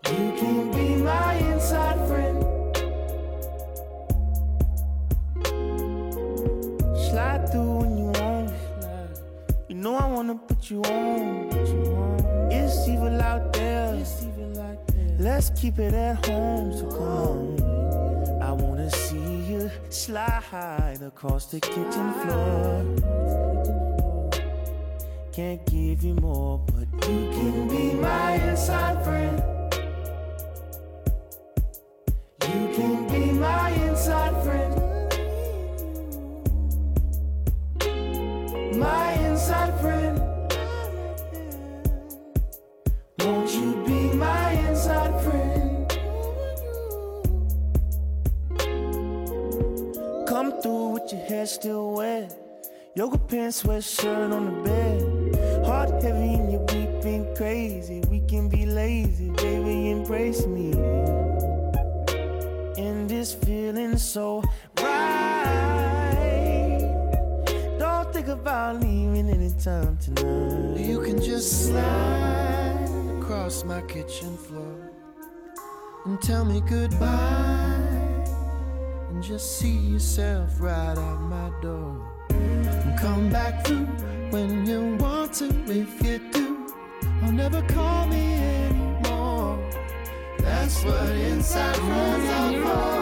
You can be my inside friend. Slide through when you want. You know I wanna put you on. It's evil out there. Let's keep it at home. So come on. I wanna see you slide across the kitchen floor. Can't give you more, but you can be my inside friend. You can be my inside friend. My inside friend. Won't you be my inside friend? Come through with your hair still wet. Yoga pants, sweatshirt on the bed. Heart heavy and you're weeping crazy. We can be lazy, baby, embrace me. And this feeling so right. Don't think about leaving anytime tonight. You can just slide across my kitchen floor and tell me goodbye, and just see yourself right out my door. And come back through when you want to. If you do, I'll never call me anymore. That's what inside friends are for.